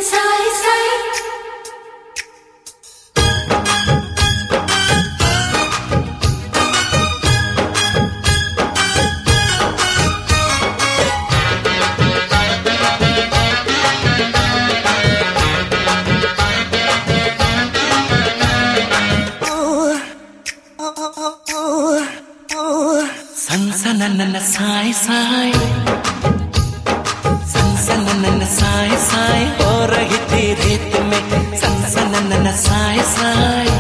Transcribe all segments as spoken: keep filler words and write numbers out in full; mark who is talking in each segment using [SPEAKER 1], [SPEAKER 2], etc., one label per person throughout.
[SPEAKER 1] साए साए
[SPEAKER 2] सनसननन साए साए सनसननन साए साए हो रही थी रेत में सनसननन साए साए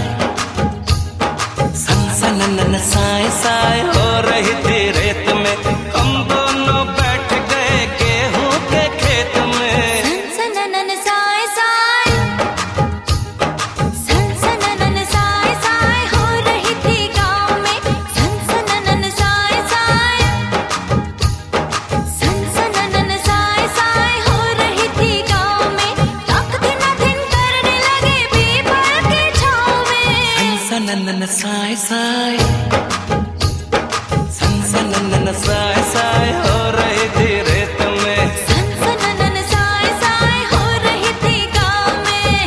[SPEAKER 2] सनसननन साए साए हो रही थी रेत में हम दोनों बैठ गए गेहूं के खेत में
[SPEAKER 1] सनसननन साए साए सनसननन साए साए हो रही थी गाँव में सनसननन साए साए सनसननन साए साए हो रही थी गाँव में तक दिन दिन करने लगे पीपल की छाँव में
[SPEAKER 2] सनसननन साए साए सनसननन साए साए हो रही थी रेत में
[SPEAKER 1] सनसननन साए साए हो रही थी गाँव में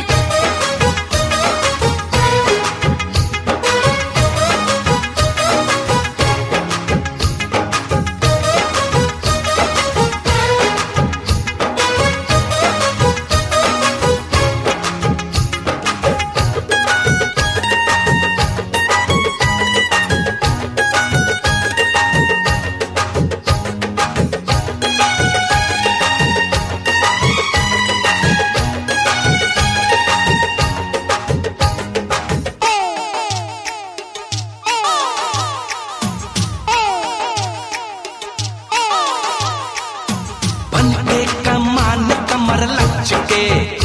[SPEAKER 2] बनके कमान कमर लचके